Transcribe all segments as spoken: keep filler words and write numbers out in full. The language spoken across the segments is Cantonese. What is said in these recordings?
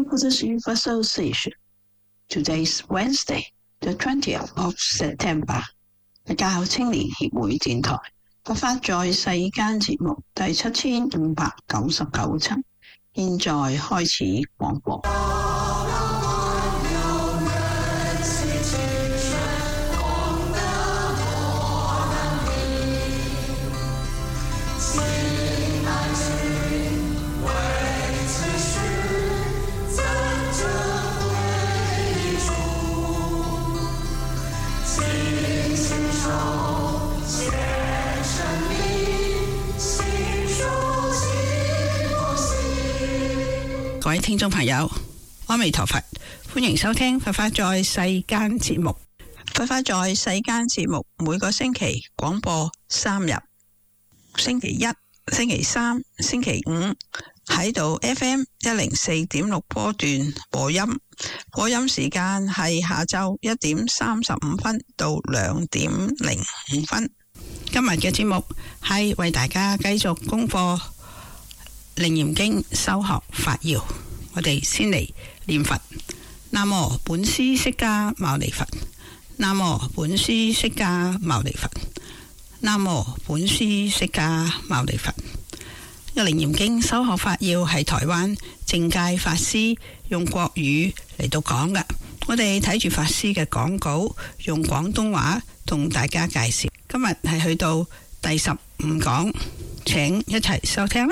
Buddhist Association. Today's Wednesday, the twentieth of September. 教學青年協會電台佛法在世間節目第七千五百九十九輯，現在開始廣播。各位聽眾朋友，阿彌陀佛，歡迎收聽佛法在世間節目。佛法在世間節目每個星期廣播三日，星期一、星期三、星期五喺度 F M 一零四點六波段播音，播音時間係下晝一點三十五分到兩點零五分。今日嘅節目係為大家繼續功課楞嚴經修學法要，我哋先嚟念佛。南無本師釋迦牟尼佛，南無本師釋迦牟尼佛，南無本師釋迦牟尼佛。楞嚴經修學法要係台灣正戒法師用國語嚟到講嘅，我哋睇住法師嘅講稿，用廣東話同大家介紹。今日係去到第十五講，請一齊收聽啦。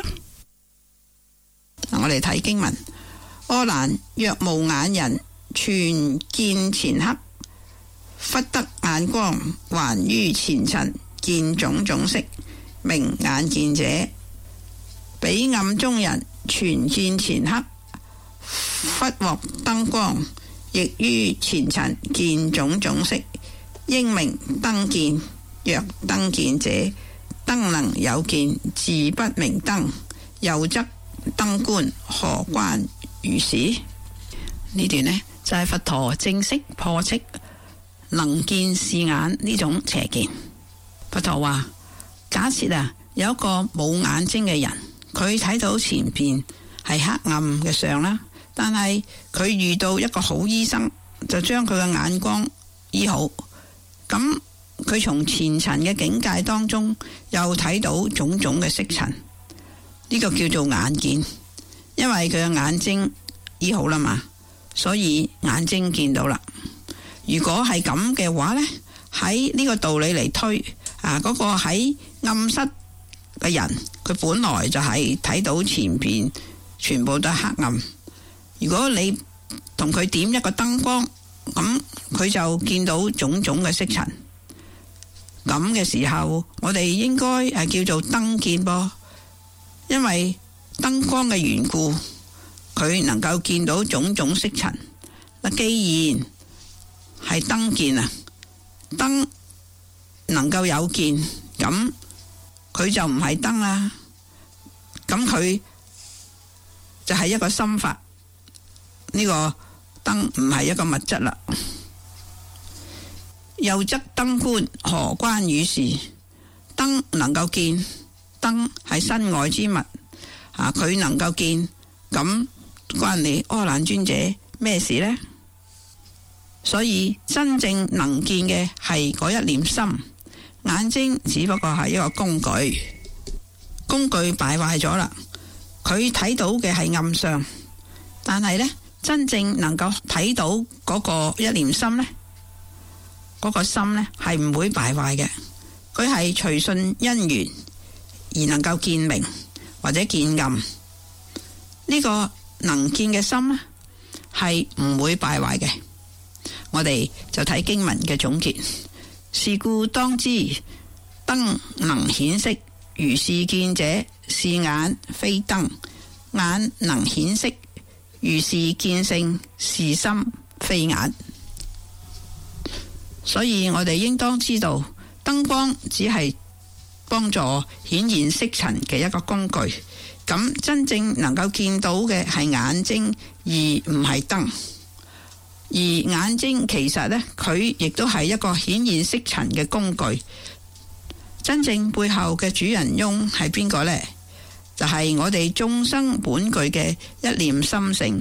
我哋睇經文，阿難若無眼人，全見前黑，忽得眼光，還於前塵，見種種色，名眼見者。彼暗中人，全見前黑，忽獲燈光，亦於前塵，見種種色，應名燈見。若燈見者，燈能有見，自不明燈。又則燈觀何關如是？呢段呢就係、是、佛陀正式破斥能見是眼呢種邪見。佛陀話：假設啊有一個冇眼睛嘅人，佢睇到前邊係黑暗嘅相啦，但係佢遇到一個好醫生，就將佢嘅眼光醫好。咁佢從前塵嘅境界當中又睇到種種嘅色塵。呢個叫做眼見，因為佢嘅眼睛醫好啦嘛，所以眼睛見到啦。如果係咁嘅話呢，喺呢個道理嚟推啊，嗰、那個喺暗室嘅人，佢本來就係睇到前邊全部都係黑暗。如果你同佢點一個燈光，咁佢就見到種種嘅色塵。咁嘅時候，我哋應該係叫做燈見噃。因為燈光嘅緣故，佢能夠見到種種色塵。嗱，既然係燈見啊，燈能夠有見，咁佢就唔係燈啦。咁佢就係一個心法，呢、這個燈唔係一個物質啦。又則燈觀何關與是？燈能夠見。燈係身外之物，啊，佢能夠見，咁關你阿難尊者咩事呢？所以真正能見嘅係嗰一念心，眼睛只不過係一個工具，工具敗壞咗啦。佢睇到嘅係暗相，但係呢，真正能夠睇到嗰個一念心呢，嗰、嗰個心呢係唔會敗壞嘅，佢係隨順因緣而能夠見明或者見暗。呢、這個能見嘅心呢係唔會敗壞嘅。我哋就睇經文嘅總結。是故當知，燈能顯色，如是見者，是眼非燈；眼能顯色，如是見性，是心非眼。所以我哋應當知道，燈光只係幫助顯現色塵嘅一個工具，咁真正能夠見到嘅係眼睛，而唔係燈。而眼睛其實呢，佢亦都係一個顯現色塵嘅工具。真正背後嘅主人翁係邊個呢？就係、是、我哋眾生本具嘅一念心性，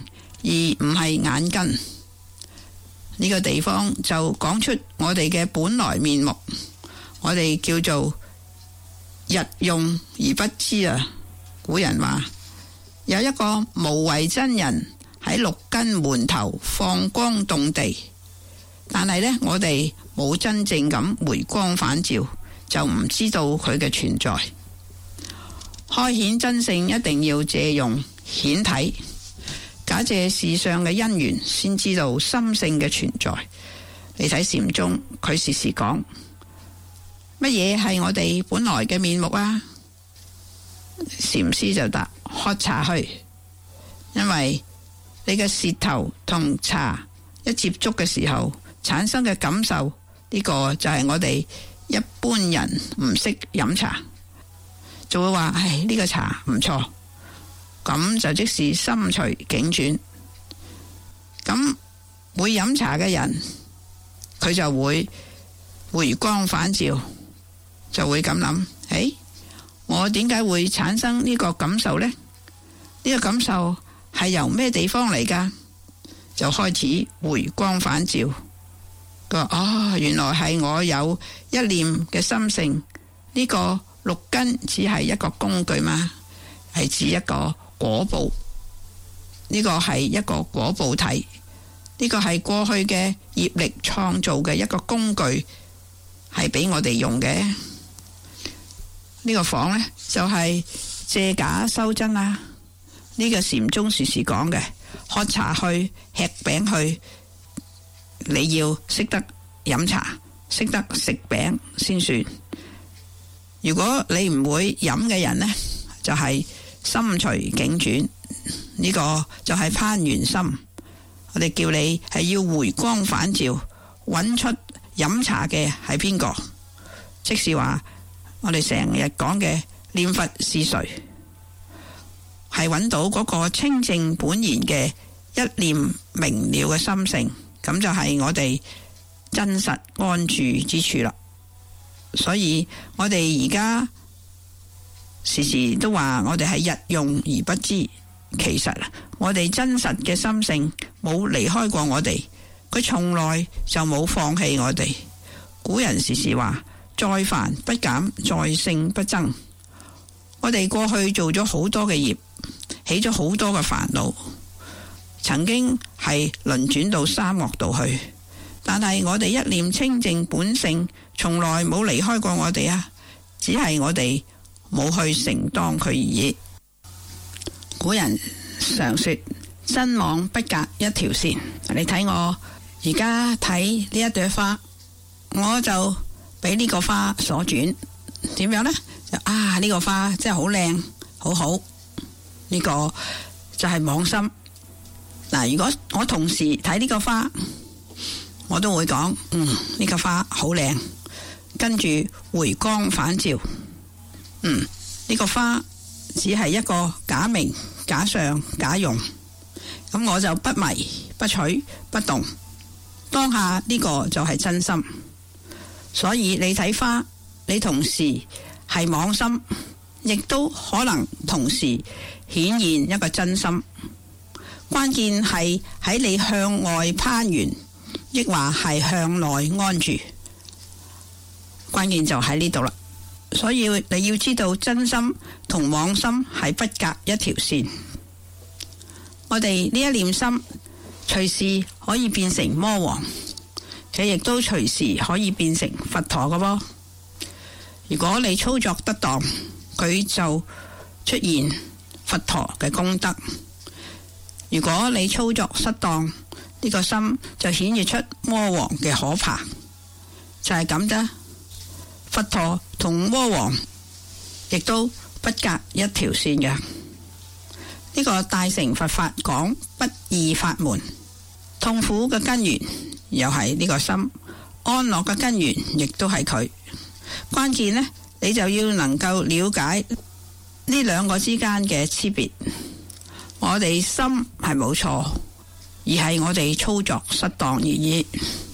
而唔係眼根。呢個地方就講出我哋嘅本來面目，我哋叫做日用而不知啊。古人話有一個無為真人喺六根門頭放光動地，但係呢，我哋冇真正咁回光返照，就唔知道佢嘅存在。開顯真性一定要借用顯體，假借事上嘅因緣，先知道心性嘅存在。你睇禪宗，佢時時講乜嘢係我哋本來嘅面目啊？禪師就答：喝茶去。因為你嘅舌頭同茶一接觸嘅時候產生嘅感受，呢個就係我哋一般人唔識飲茶，就會話：唉，呢個茶唔錯。咁就即是心隨境轉。咁會飲茶嘅人，佢就會回光返照，就會咁諗：誒，我點解會產生呢個感受呢？呢個感受係由咩地方嚟㗎？就開始回光返照。佢話：哦，原來係我有一念嘅心性。呢個六根只係一個工具嘛，係指一個果報。呢個係一個果報體，呢個係過去嘅業力創造嘅一個工具，係俾我哋用嘅。呢個房呢，就係借假修真啦。呢個禪宗時時講嘅，喝茶去，吃餅去。你要識得飲茶，識得食餅先算。如果你唔會飲嘅人呢，就係心隨境轉，呢個就係攀緣心。我哋叫你係要回光返照，揾出飲茶嘅係邊個，即是話我哋成日講嘅念佛是誰，係揾到嗰個清淨本然嘅一念明了嘅心性，咁就係我哋真實安住之處啦。所以我哋而家時時都話我哋係日用而不知，其實我哋真實嘅心性冇離開過我哋，佢從來就冇放棄我哋。古人時時話：再凡不減，再聖不增。我哋過去做咗好多嘅業，起咗好多嘅煩惱，曾經係輪轉到三惡道去，但係我哋一念清淨本性，從來冇離開過我哋啊！只係我哋冇去承當佢而已。古人常說：真妄不隔一條線。你睇我而家睇呢一朵花，我就俾呢個花所轉。點樣呢？就啊，呢個花真係好靚，好好。呢個就係妄心。嗱，如果我同時睇呢個花，我都會講：嗯，呢個花好靚。跟住回光返照，嗯，呢個花只係一個假名、假相、假用，咁我就不迷、不取、不動。當下呢個就係真心。所以你睇花，你同時係妄心，亦都可能同時顯現一個真心。關鍵係喺你向外攀緣，抑或係向內安住。關鍵就喺呢度啦，所以你要知道真心同妄心係不隔一條線。我哋呢一念心隨時可以變成魔王，佢亦都隨時可以變成佛陀嘅噃。如果你操作得當，佢就出現佛陀嘅功德；如果你操作失當，呢個心就顯現出魔王嘅可怕。就係咁啫。佛陀同魔王亦都不隔一條線嘅。呢個大乘佛法講不二法門，痛苦嘅根源又係呢個心，安樂嘅根源亦都係佢。關鍵呢，你就要能夠了解呢兩個之間嘅差別。我哋心係冇錯，而係我哋操作失當而已。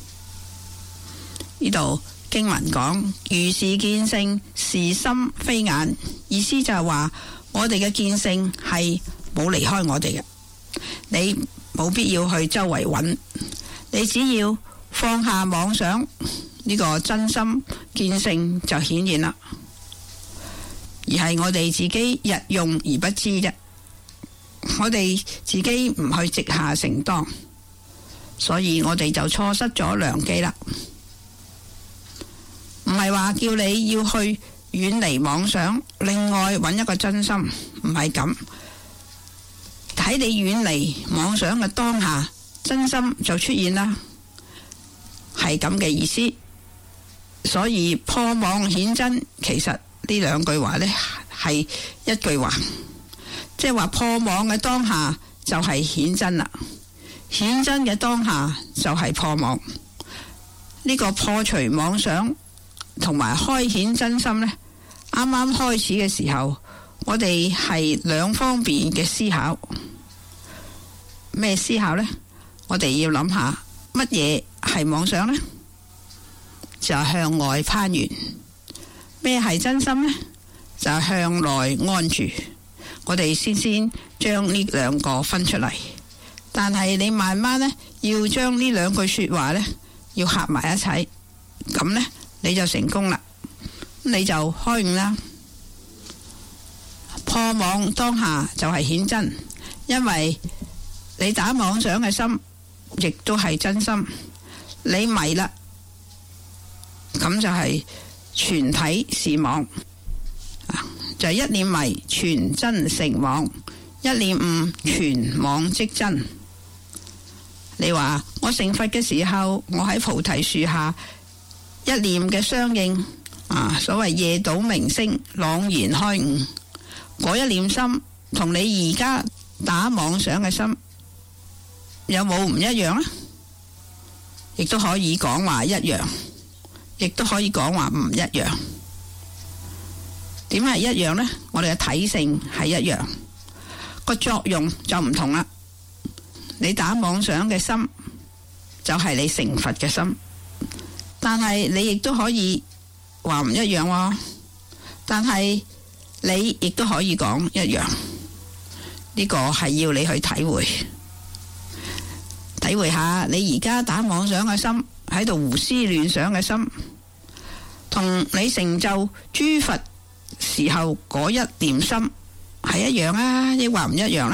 呢度經文講如是見性，是心非眼，意思就係話我哋嘅見性係冇離開我哋嘅。你冇必要去周圍揾，你只要放下妄想，呢個真心見性就顯現啦。而係我哋自己日用而不知啫，我哋自己唔去直下承當，所以我哋就錯失咗良機啦。唔係話叫你要去遠離妄想，另外揾一個真心，唔係咁。喺你遠離妄想嘅當下，真心就出現啦，係咁嘅意思。所以破妄顯真，其實呢兩句話呢係一句話，即係話破妄嘅當下就係顯真啦，顯真嘅當下就係破妄。呢個破除妄想同埋開顯真心呢，啱啱開始嘅時候，我哋係兩方面嘅思考。咩思考呢？我哋要諗下乜嘢係妄想呢？就係向外攀緣。咩係真心呢？就係向內安住。我哋先先將呢兩個分出嚟，但係你慢慢呢，要將呢兩句說話呢，要合埋一齊，咁呢，你就成功啦，你就開悟啦。破妄當下就係顯真，因為你打妄想嘅心亦都係真心，你迷啦，咁就係全體是妄，就係、是、一念迷全真成妄，一念悟全妄即真。你話我成佛嘅時候，我喺菩提樹下一念嘅相應啊，所謂夜睹明星朗然開悟，嗰一念心同你而家打妄想嘅心有冇唔一樣呢？亦都可以講話一樣，亦都可以講話唔一樣。點係一樣呢？我哋嘅體性係一樣，個作用就唔同啦。你打妄想嘅心就係你成佛嘅心，但係你亦都可以話唔一樣喎。但係你亦都可以講一樣，呢個係要你去體會。體會下你而家打妄想嘅心，喺度胡思亂想嘅心，同你成就諸佛時候嗰一念心係一樣啊，抑或唔一樣呢？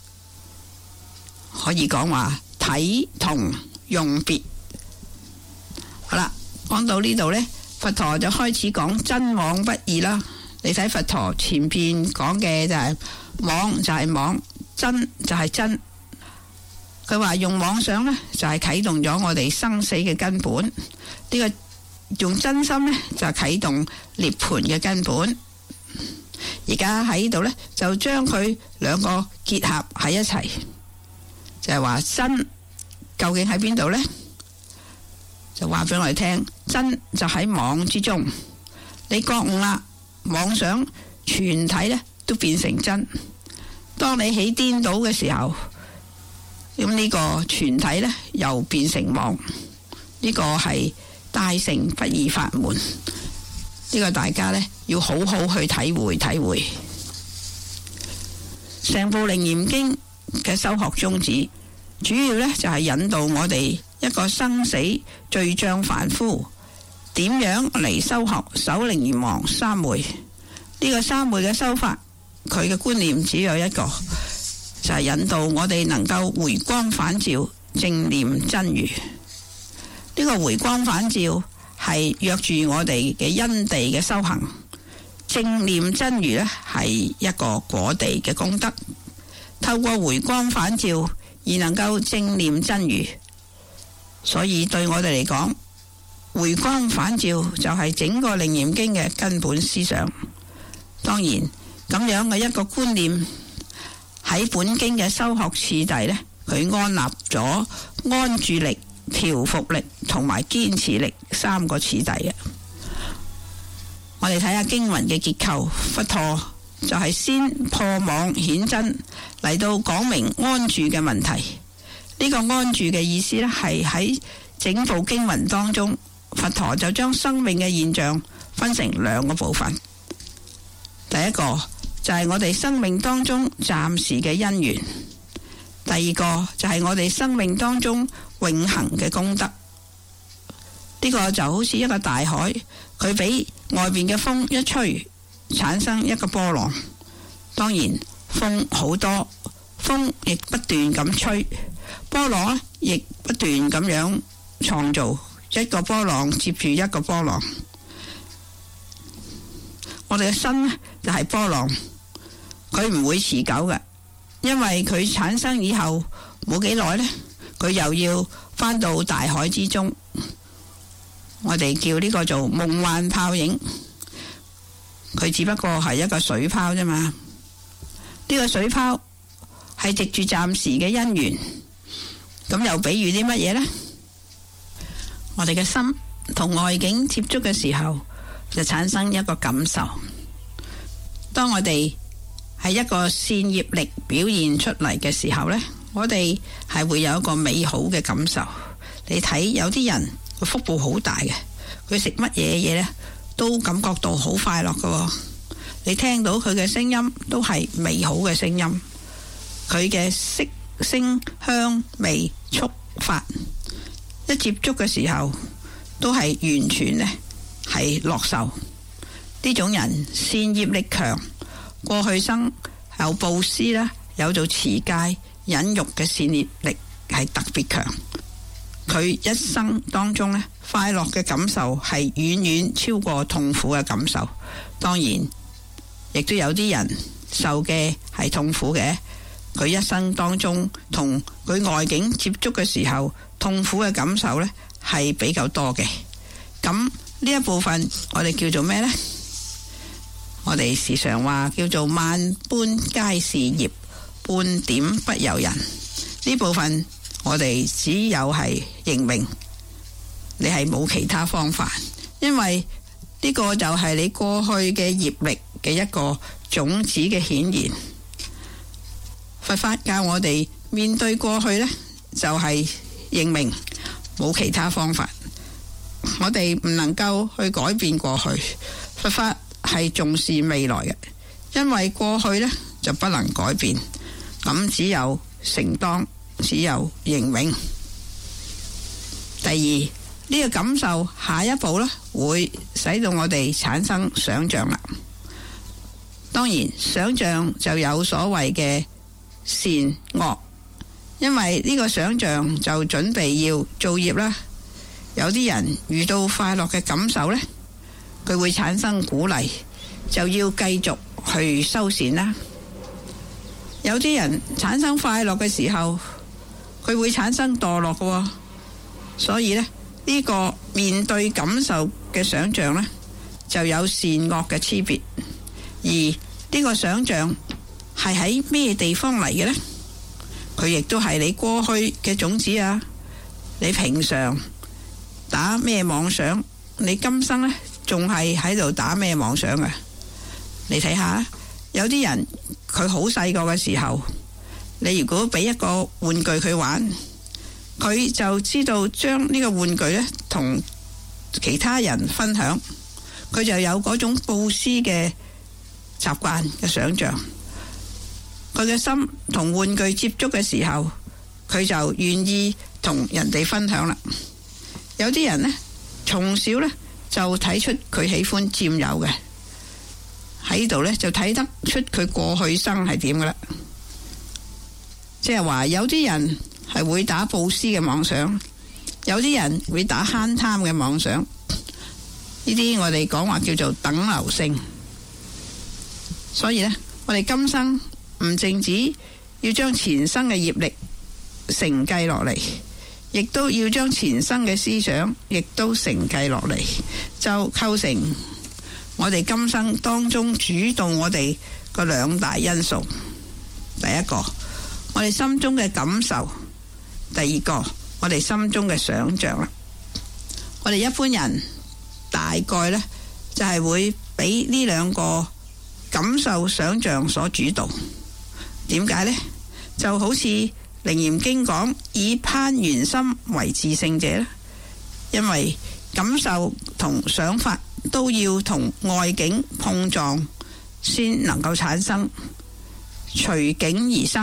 可以講話體同用別。好啦，講到呢度呢，佛陀就開始講真妄不二啦。你睇佛陀前邊講嘅就係妄就係妄，真就係真。佢話用妄想呢，就係啟動咗我哋生死嘅根本，呢、這個用真心呢，就係啟動涅槃嘅根本。而家喺度呢，就將佢兩個結合喺一齊，就係話真究竟喺邊度呢？就話俾我哋聽，真就喺妄之中。你覺悟啦，妄想全體呢都變成真。當你起顛倒嘅時候，咁呢個全體呢又變成妄。呢個係大乘不二法門，呢個大家呢要好好去體會體會。成部《楞嚴經》嘅修學宗旨，主要呢就係引導我哋一個生死罪障凡夫點樣嚟修學首楞嚴王三昧。呢個三昧嘅修法，佢嘅觀念只有一個，就係引導我哋能夠回光返照，正念真如。呢個回光返照係約住我哋嘅因地嘅修行，正念真如呢係一個果地嘅功德。透過回光返照而能夠正念真如，所以對我哋嚟講，回光返照就係整個《楞嚴經》嘅根本思想。當然咁樣嘅一個觀念喺本經嘅修學次第呢，佢安立咗安住力、調伏力同埋堅持力三個次第嘅。我哋睇下經文嘅結構，佛陀就係先破妄顯真，嚟到講明安住嘅問題。呢個安住嘅意思呢，係喺整部經文當中，佛陀就將生命嘅現象分成兩個部分。第一個就係我哋生命當中暫時嘅因緣， 第二個就係我哋生命當中永恆嘅功德。呢個就好似一個大海，佢俾外邊嘅風一吹，產生一個波浪。當然風好多，風亦不斷咁吹，波浪呢亦不斷咁樣創造一個波浪接住一個波浪。我哋嘅身呢就係波浪，佢唔會持久嘅，因為佢產生以後冇幾耐呢，佢又要返到大海之中。我哋叫呢個做夢幻泡影，佢只不過係一個水泡啫嘛。呢個水泡係藉住暫時嘅因緣，咁又比喻啲乜嘢呢？我哋嘅心同外境接觸嘅時候，就產生一個感受。當我哋係一個善業力表現出嚟嘅時候呢，我哋係會有一個美好嘅感受。你睇有啲人佢腹部好大嘅，佢食乜嘢嘢呢都感覺到好快樂㗎。你聽到佢嘅聲音都係美好嘅聲音，佢嘅色聲香味觸法一接觸嘅時候都係完全呢係樂受。呢種人善業力強，過去生有布施啦，有做持戒忍辱嘅善業力係特別強。佢一生當中呢，快樂嘅感受係遠遠超過痛苦嘅感受。當然亦都有啲人受嘅係痛苦嘅，佢一生當中同佢外境接觸嘅時候，痛苦嘅感受呢係比較多嘅。咁呢一部分我哋叫做咩呢？我哋時常話叫做萬般皆是業，半點不由人。呢部分我哋只有係認明，你係冇其他方法，因為呢個就係你過去嘅業力嘅一個種子嘅顯現。佛法教我哋面對過去呢，就係認明，冇其他方法。我哋唔能夠去改變過去，佛法係重視未來嘅，因為過去呢就不能改變，咁只有承當，只有認明。第二，呢個感受下一步呢會使到我哋產生想像啦。當然想像就有所謂嘅善惡，因為呢個想像就準備要造業啦。有啲人遇到快樂嘅感受呢，佢會產生鼓勵，就要繼續去修善啦。有啲人產生快樂嘅時候，佢會產生墮落嘅，所以呢，呢個面對感受嘅想像呢，就有善惡嘅區別。而呢個想像係喺咩地方嚟嘅呢？佢亦都係你過去嘅種子啊！你平常打咩妄想，你今生呢仲係喺度打咩妄想啊？你睇下，有啲人佢好細個嘅時候，你如果俾一個玩具佢玩，佢就知道將呢個玩具呢同其他人分享，佢就有嗰種布施嘅習慣嘅想像。佢嘅心同玩具接觸嘅時候，佢就願意同人哋分享啦。有啲人呢，從小呢就睇出佢喜歡佔有嘅，喺度呢就睇得出佢過去生係點噶啦。即係話有啲人係會打布施嘅妄想，有啲人會打慳貪嘅妄想。呢啲我哋講話叫做等流性。所以呢，我哋今生唔淨止要將前生嘅業力承繼落嚟，亦都要將前生嘅思想亦都承繼落嚟，就構成我哋今生當中主導我哋個兩大因素。第一個，我哋心中嘅感受；第二個，我哋心中嘅想像啦。我哋一般人大概呢，就係會俾呢兩個感受想像所主導。點解呢？就好似《楞嚴經》講，以攀緣心為自性者咧，因為感受同想法都要同外境碰撞先能夠產生，隨境而生，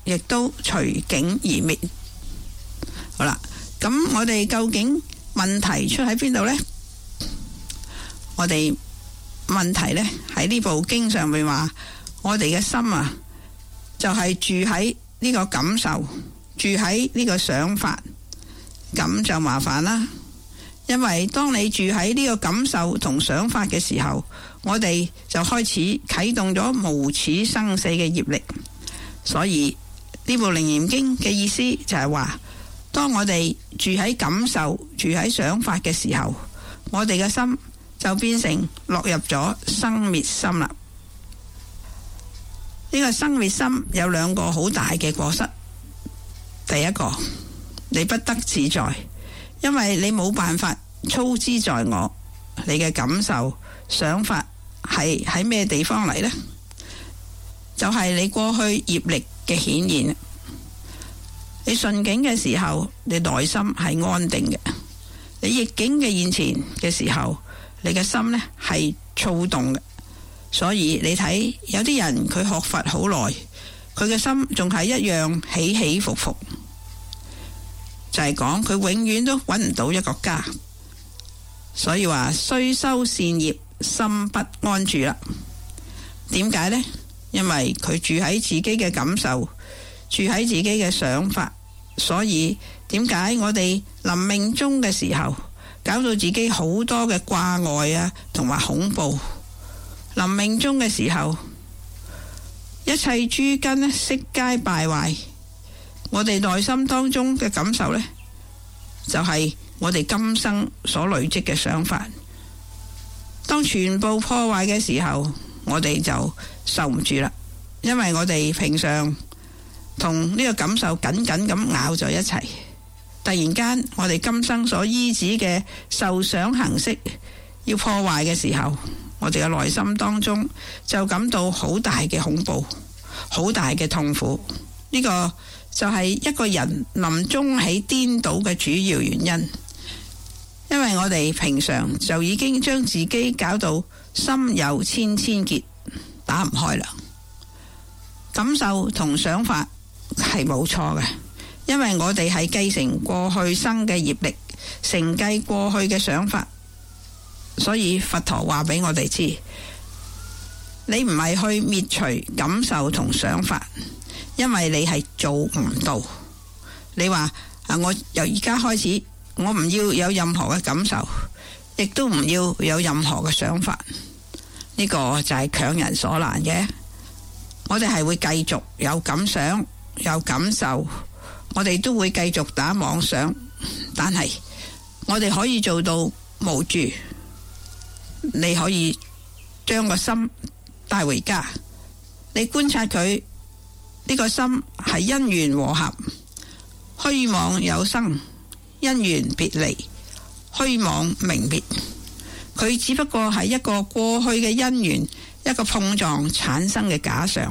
亦都隨境而滅。好啦，咁我哋究竟問題出喺邊度呢？我哋問題呢喺呢部經上面話，我哋嘅心啊，就係住喺呢個感受，住喺呢個想法，咁就麻煩啦。因為當你住喺呢個感受同想法嘅時候，我哋就開始啟動咗無始生死嘅業力。所以呢部《楞嚴經》嘅意思就係話，當我哋住喺感受、住喺想法嘅時候，我哋嘅心就變成落入咗生滅心啦。呢個生滅心有兩個好大嘅過失。第一個，你不得自在，因為你冇辦法操之在我。你嘅感受、想法係喺咩地方嚟呢？就係你過去業力嘅顯現。你順境嘅時候，你內心係安定嘅；你逆境嘅現前嘅時候，你嘅心呢係躁動嘅。所以你睇有啲人佢學佛好耐，佢嘅心仲係一樣起起伏伏，就係講佢永遠都揾唔到一個家。所以話雖修善業，心不安住啦。點解呢？因為佢住喺自己嘅感受，住喺自己嘅想法。所以點解我哋臨命終嘅時候，搞到自己好多嘅掛礙啊，同埋恐怖。臨命終嘅時候，一切諸根呢悉皆敗壞。我哋內心當中嘅感受呢，就係我哋今生所累積嘅想法。當全部破壞嘅時候，我哋就受唔住啦。因為我哋平常同呢個感受緊緊咁咬在一齊，突然間我哋今生所依止嘅受想行識要破壞嘅時候，我哋嘅內心當中就感到好大嘅恐怖，好大嘅痛苦。呢個就係一個人臨終起顛倒嘅主要原因。因為我哋平常就已經將自己搞到心有千千結，打唔開啦。感受同想法係冇錯嘅，因為我哋係繼承過去生嘅業力，承繼過去嘅想法。所以佛陀話俾我哋知，你唔係去滅除感受同想法，因為你係做唔到。你話啊，我由而家開始，我唔要有任何嘅感受，亦都唔要有任何嘅想法。呢個就係強人所難嘅。我哋係會繼續有感想、有感受，我哋都會繼續打妄想，但係我哋可以做到無住。你可以將個心帶回家，你觀察佢呢個心係因緣和合，虛妄有生，因緣別離，虛妄明滅。佢只不過係一個過去嘅因緣，一個碰撞產生嘅假象。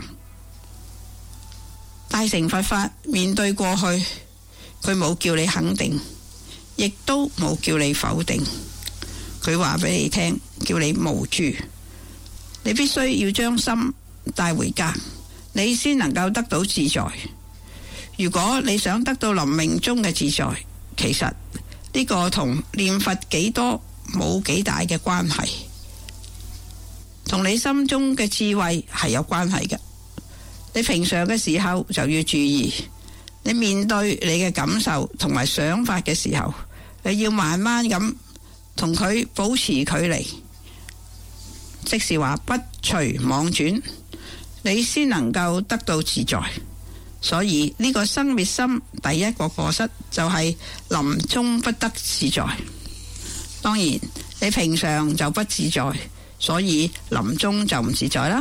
大乘佛法面對過去，佢冇叫你肯定，亦都冇叫你否定。佢話俾你聽，叫你無住。你必須要將心帶回家，你先能夠得到自在。如果你想得到臨命終嘅自在，其實呢個同念佛幾多冇幾大嘅關係，同你心中嘅智慧係有關係嘅。你平常嘅時候就要注意，你面對你嘅感受同埋想法嘅時候，你要慢慢咁同佢保持距離，即是話不隨妄轉，你先能夠得到自在。所以呢個生滅心第一個過失就係臨終不得自在。當然你平常就不自在，所以臨終就唔自在啦。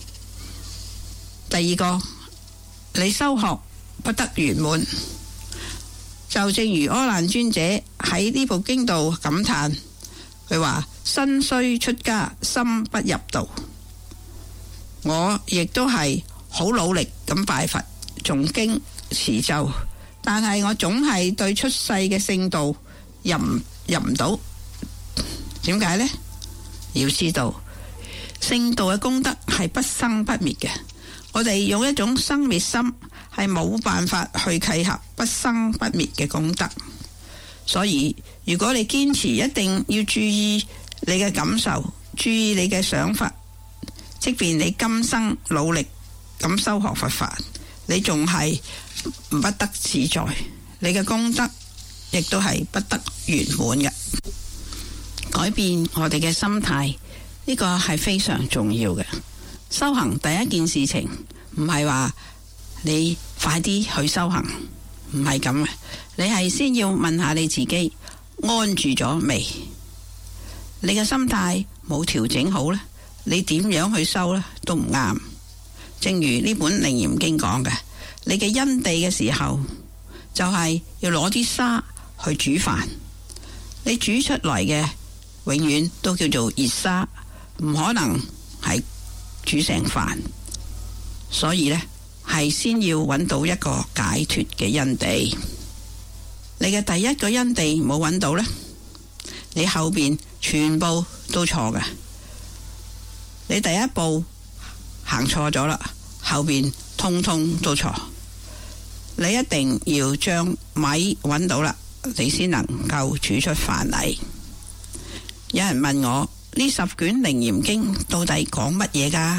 第二個，你修學不得圓滿，就正如阿難尊者喺呢部經度感嘆，佢話身雖出家，心不入道。我亦都係好努力咁拜佛誦經持咒，但係我總係對出世嘅聖道入入唔到。點解呢？要知道聖道嘅功德係不生不滅嘅。我哋用一種生滅心係冇辦法去契合不生不滅嘅功德。所以如果你堅持一定要注意你嘅感受，注意你嘅想法，即便你今生努力咁修學佛法，你仲係不得自在，你嘅功德亦都係不得圓滿嘅。改變我哋嘅心態，呢個係非常重要嘅。修行第一件事情唔係話你快啲去修行，唔係咁嘅。你係先要問下你自己安住咗未？你嘅心態冇調整好呢，你點樣去修呢都唔啱。正如呢本《楞嚴經》講嘅，你嘅因地嘅時候就係要攞啲沙去煮飯，你煮出來嘅永遠都叫做熱沙，唔可能係煮成飯。所以呢，係先要揾到一個解脫嘅因地。你嘅第一個因地冇揾到呢，你後邊全部都錯嘅。你第一步行錯咗啦，後邊通通都錯。你一定要將米揾到啦，你先能夠煮出飯嚟。有人問我呢十卷楞嚴經到底講乜嘢㗎？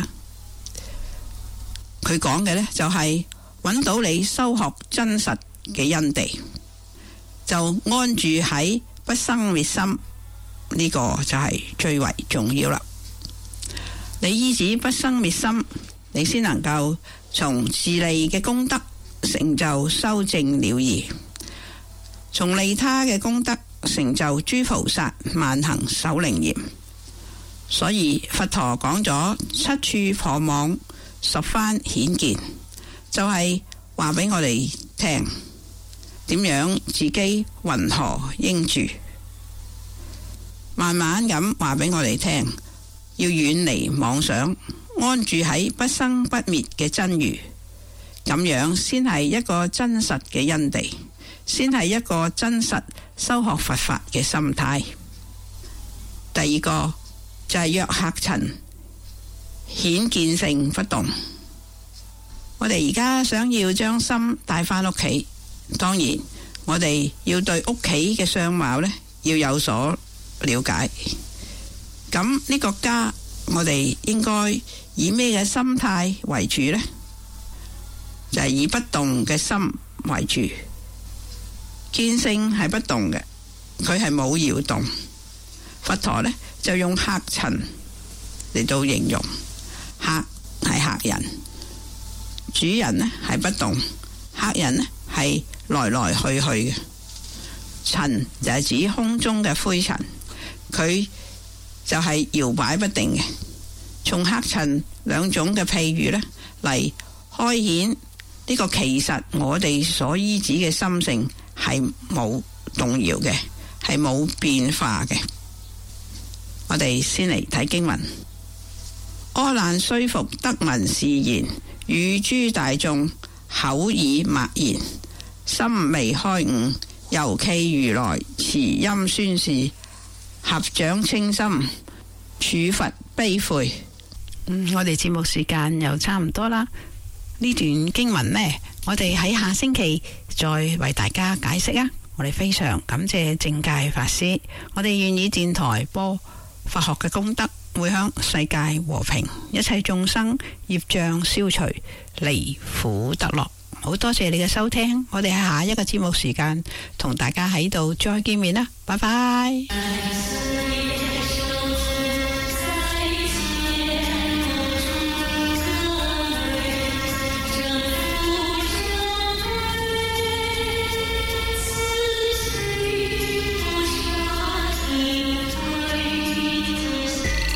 佢講嘅呢，就係揾到你修學真實嘅因地，就安住喺不生滅心，呢個就係最為重要啦。你依止不生滅心，你先能夠從自利嘅功德成就修證了義，從利他嘅功德成就諸菩薩萬行守楞嚴。所以佛陀講咗七處破網十番顯見，就係話俾我哋聽點樣自己云何應住，慢慢咁話俾我哋聽，要遠離妄想，安住喺不生不滅嘅真如，咁樣先係一個真實嘅因地，先係一個真實修學佛法嘅心態。第二個就係約客塵，顯見性不動。我哋而家想要將心帶返屋企，當然我哋要對屋企嘅相貌呢要有所了解。咁呢個家，我哋應該以咩嘅心態為主呢？就係以不動嘅心為主。見性係不動嘅，佢係冇搖動。佛陀呢就用客塵嚟到形容，客係客人，主人呢係不動，客人呢係來來去去嘅。塵就係指空中嘅灰塵，佢就係搖擺不定嘅。從客塵兩種嘅譬喻呢嚟開顯呢個，其實我哋所依止嘅心性係冇動搖嘅，係冇變化嘅。我哋先嚟睇經文：阿難須復得聞是言，與諸大眾口耳默言，心未開悟，猶冀如來慈音宣示，合掌稱心，處佛悲悔。嗯，我哋節目時間又差唔多啦。呢段經文呢，我哋喺下星期再為大家解釋啊！我哋非常感謝正戒法師，我哋願意電台播佛學嘅功德，會向世界和平，一切眾生業障消除，離苦得樂。好多謝你嘅收聽，我哋喺下一個節目時間同大家喺度再見面啦，拜拜。